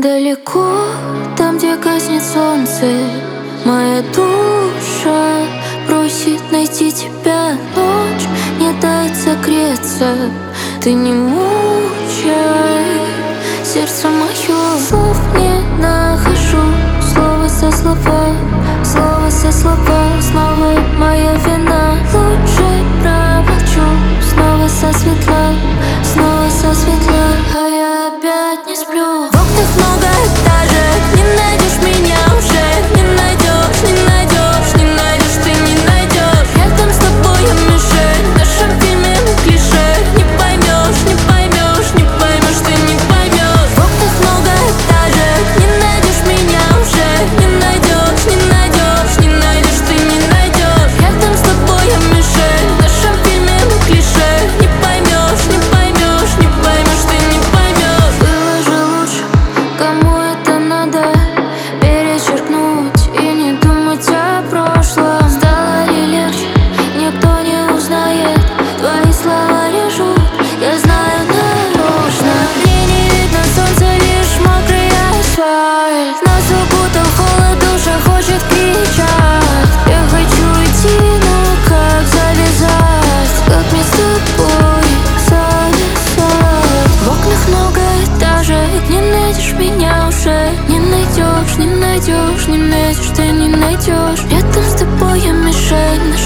Далеко, там, где гаснет солнце, моя душа просит найти тебя. Ночь не дает согреться, ты не мучай сердце мое. Слов не нахожу, слово со слова, слово со слова. Снова моя вина, лучше промолчу. Снова со светла, снова со светла, а я опять не сплю. В окнах много этажек, не найдешь меня уже. Не найдешь, не найдешь, не найдешь, ты не найдешь. Рядом с тобой я мишень, в нашем фильме на клише. Не поймешь, не поймешь, не поймешь, ты не поймешь. В окнах много этажек, не найдешь меня уже. Не найдешь, не найдешь, не найдешь, ты не найдешь. Рядом с тобой я мишень, в нашем фильме на клише. Не поймешь, не поймешь, не поймешь, ты не поймешь. Было же лучше, кому это надо перечеркнуть и не думать о прошлом. Стало ли легче, никто не узнает. Твои слова режут, я знаю нарочно. Мне не видно солнца, лишь мокрый асфальт. Нас укутал холод, душа хочет кричать. Я хочу идти, но как завязать? Как мне с тобой завязать? В окнах много этажек, не найдешь меня уже. Не найдешь, не найдешь, не найдешь, ты не найдешь. Рядом с тобой я мишень.